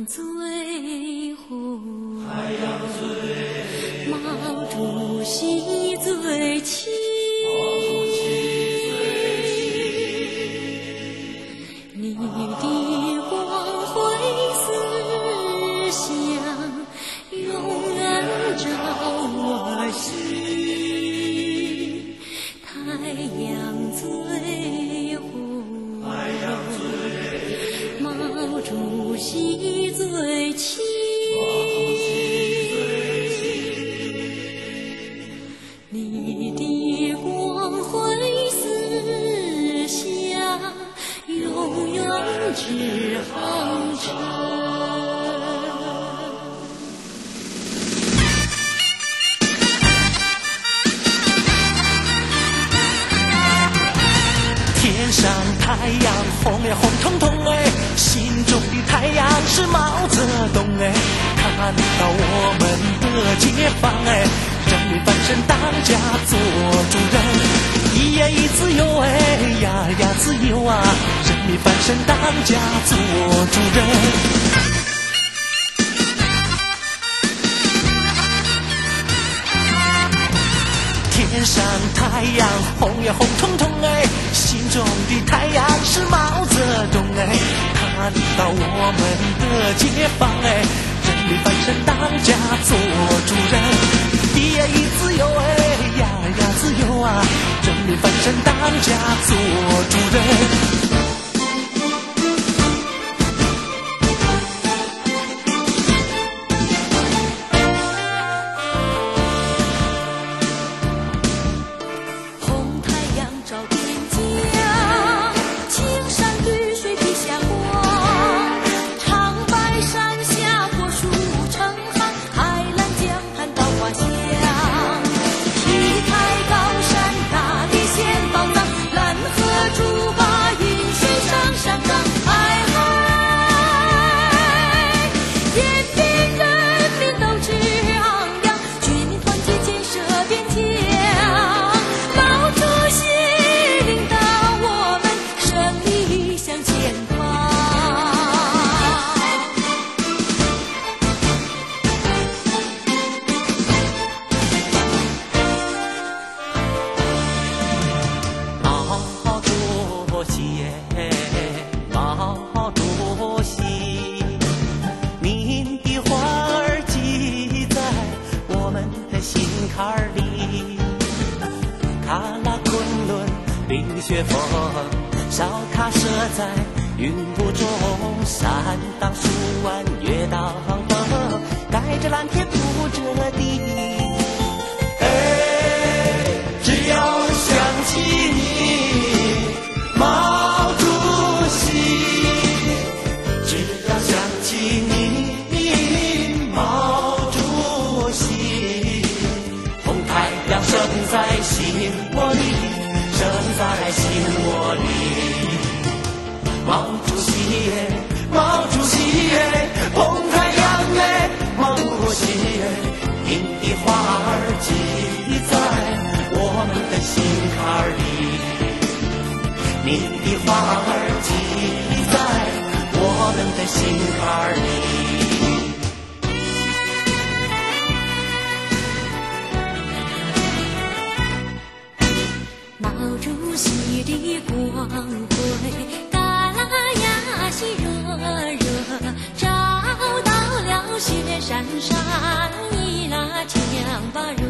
最红，毛主席最亲，你的光辉思想永远照我心，太阳最红，毛主席最亲，你的光辉思想永远指航程。 天上太阳红呀红彤彤哎，心中的太阳是毛泽东哎，看到我们的解放哎，人民翻身当家做主人，一呀一自由哎，呀呀自由啊，人民翻身当家做主人。天上太阳红呀红彤彤哎，心中的太阳是毛泽东哎，看到我们的解放哎，人民翻身当家做主人，一呀一自由哎，呀呀自由啊，人民翻身当家做主人。毛主席，您的话儿记在我们的心坎里。喀拉昆仑冰雪峰，烧卡设在云雾中，山当树弯，月当风，盖着蓝天铺着地。哎，只要想起你，毛主席，只要想起你，毛主席，红太阳升在心窝里，升在心窝里。毛主席耶，毛主席耶，红太阳耶，毛主席耶，您的话儿记在我们的心坎里，您的话儿记在我们的心坎里。 毛主席的光辉，嘎啦呀西热热，照到了雪山上，伊拉江巴热。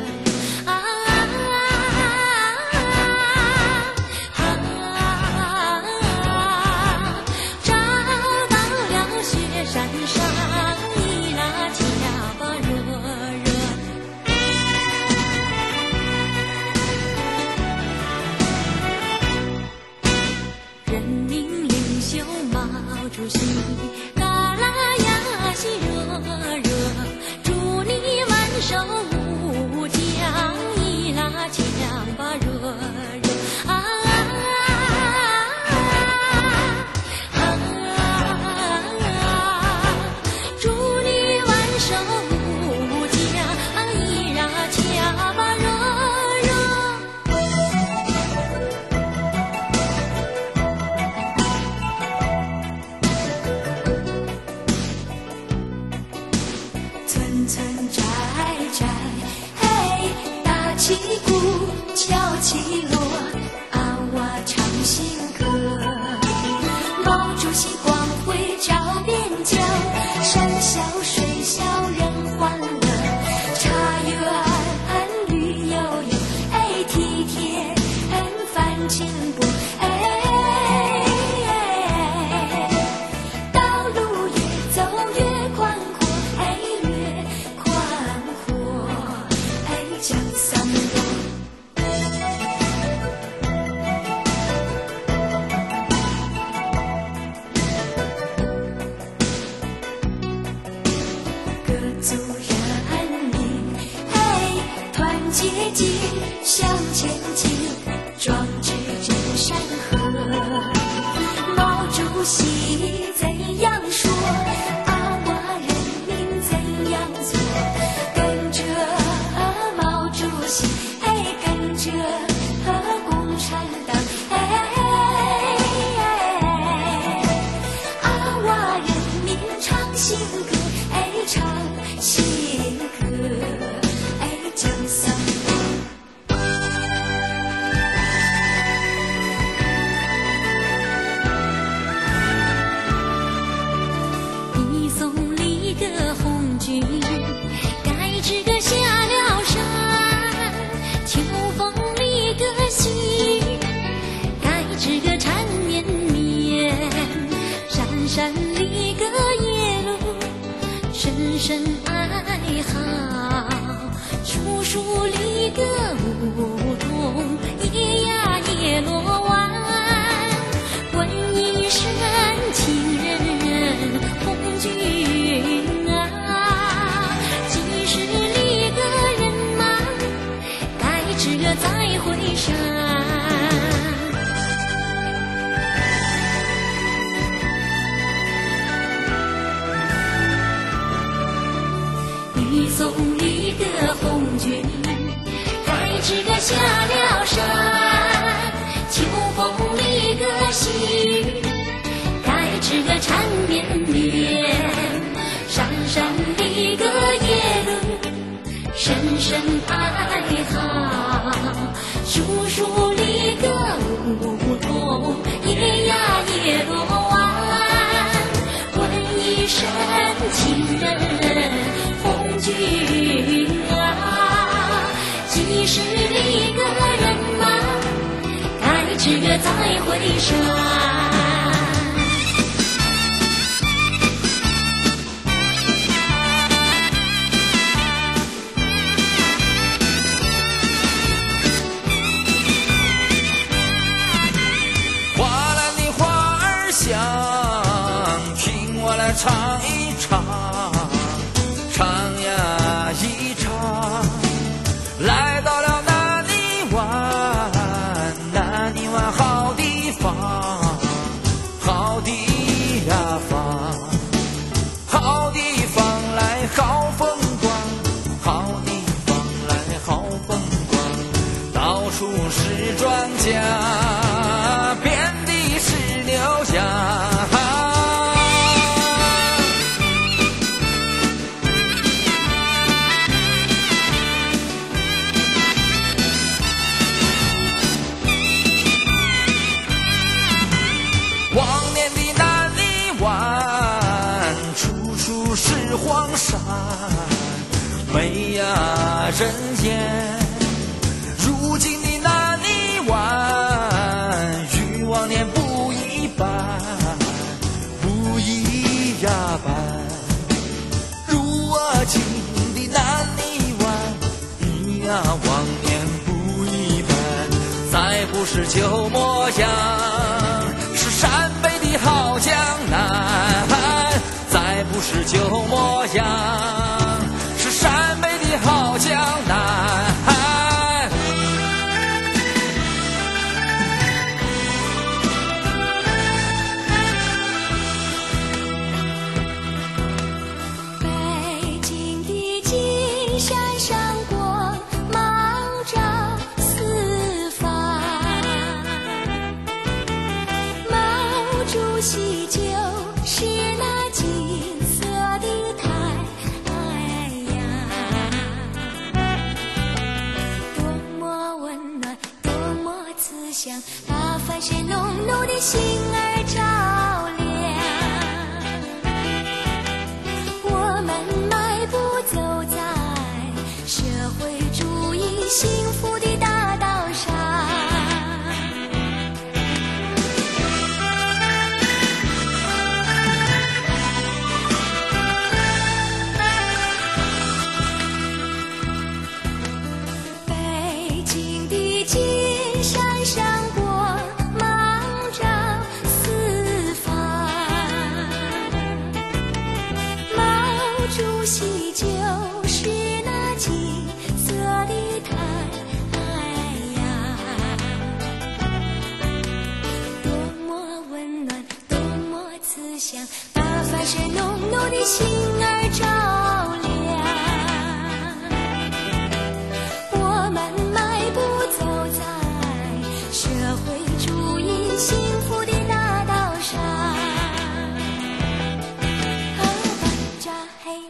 主席，嘎啦呀西热热，祝你满手无旗鼓敲起锣，啊我唱新歌。毛主席光辉照边疆，山小水小人欢乐。茶园绿油油，哎梯田翻进步，哎，道路越走越宽阔，哎越宽阔，哎江山多。各族人民，嘿，团结紧，向前进，壮志真山河。毛主席怎样说，啊我人民怎样做？跟着毛主席，哎，跟着共产党，啊我人民唱新歌，哎，唱新歌，哎，江山多。一送里个红军，盖这个下了山，秋风里个细雨，盖这个缠绵绵，山山里个野路，深深爱好，树树里个梧桐，叶呀叶落弯，问一声亲人红军啊，几十里个人马，盖这个再会山。一送一个红军，盖这个下了山，秋风里个细雨，盖这个缠绵绵，山山里个野路，深深爱好，树树里个梧桐，叶呀叶落弯，问一声亲人红军啊，几十里个人马，盖这个再会山。 花篮的花儿香，听我来唱一唱，唱呀一唱。来到了南泥湾，南泥湾好地方，好地呀方，好地方来好风光，好地方来好风光，到处是庄稼，遍地是牛羊。往年的南泥湾，处处是黄山，没呀人烟。如今的南泥湾，与往年不一般，不一呀般。如今的南泥湾，与呀往年不一般，再不是旧模样。陕北的好江南，再不是旧模样，是陕北的好江南。 北京的金山上光芒照四方，毛主席就是那金色的太阳。 幸福的大道上。北京的金山上光芒照四方，毛主席就是那金色的太阳，多么温暖，多么慈祥，把凡是浓浓的心儿照亮。我们迈步走在社会主义幸福的大道上。巴扎嘿。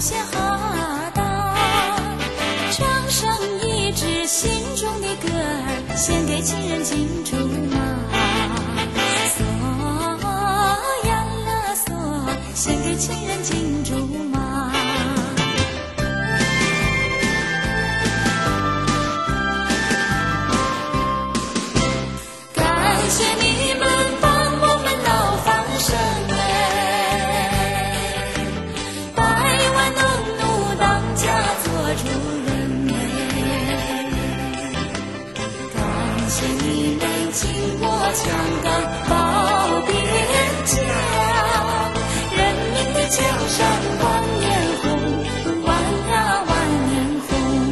献哈达，唱上一支心中的歌儿，献给情人金竹马。嗦呀啦嗦，献给情人金竹马。感谢你们帮我们闹放生百万农奴当家做主人感谢你们紧握枪杆保边疆，人民的江山万年红，万呀万年红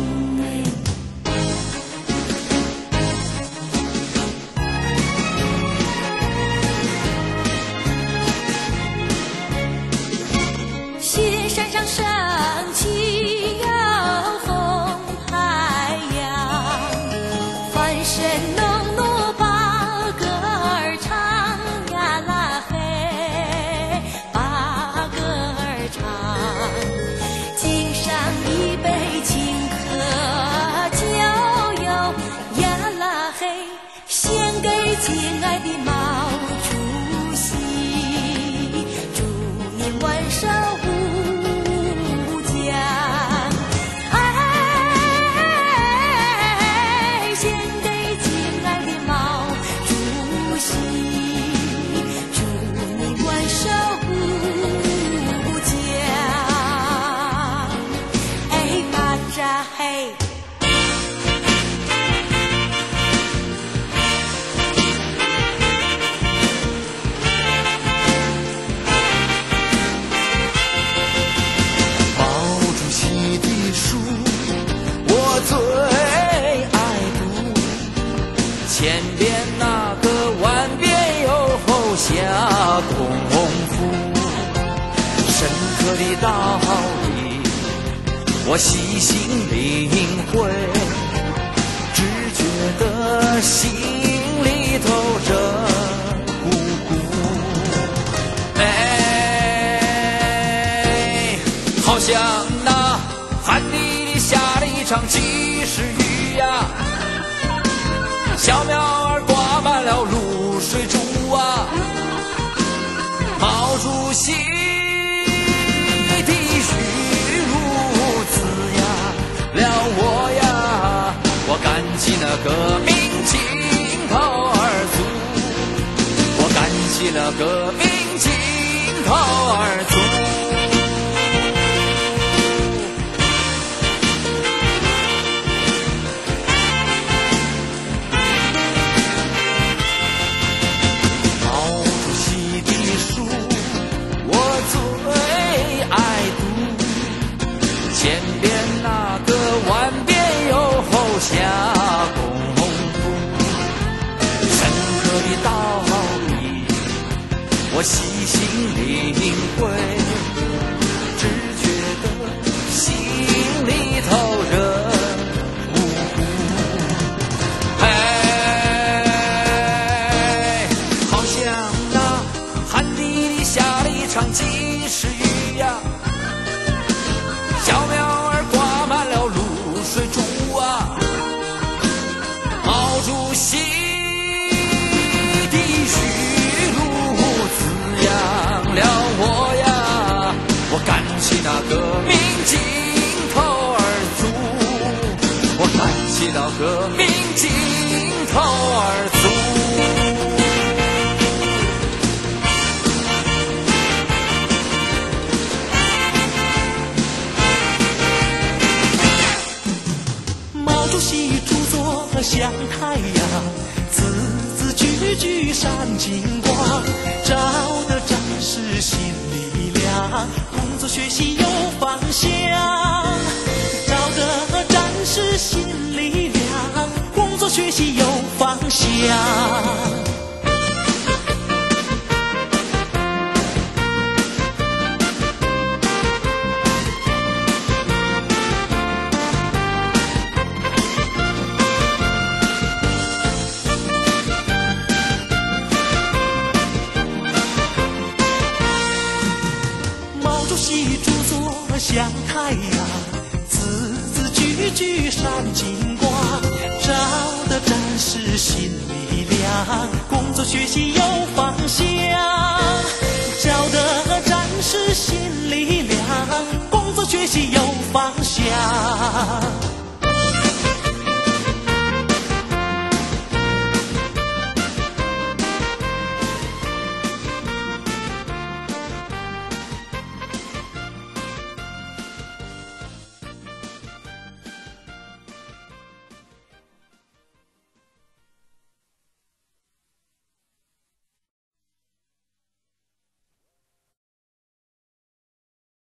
雪山上升起耀红太阳，翻身农奴把歌儿唱呀啦嘿，把歌儿唱，敬上一杯清可酒哟呀啦嘿，献给亲爱的毛主席，祝您万寿无疆。献给亲爱的毛主席，祝你万寿无疆。巴扎嘿。 毛主席的书我最爱读，千遍那个万遍又下功夫，深刻的道理我细心领会，只觉得心里头热乎乎。好像那寒地里下了一场及时雨呀，小苗儿挂满了露水珠啊。毛主席的语录滋养了我呀，我感激那革命劲头儿足，我感激那革命劲头儿足。千遍那个万遍又下功夫，深刻的道理我细心领会，只觉得心里头热乎乎。好像那寒地里下了一场及时雨呀，小苗儿挂满了露水珠啊。毛主席的语录滋养了我呀，我感激那革命劲头儿足，我感激那革命劲头儿足。 主席著作像太阳，字字句句闪金光，照得战士心里亮，工作学习有方向。照得战士心里亮，工作学习有方向。毛主席著作像太阳，字字句句闪金光，照得战士心里亮，工作学习有方向，照得战士心里亮，工作学习有方向。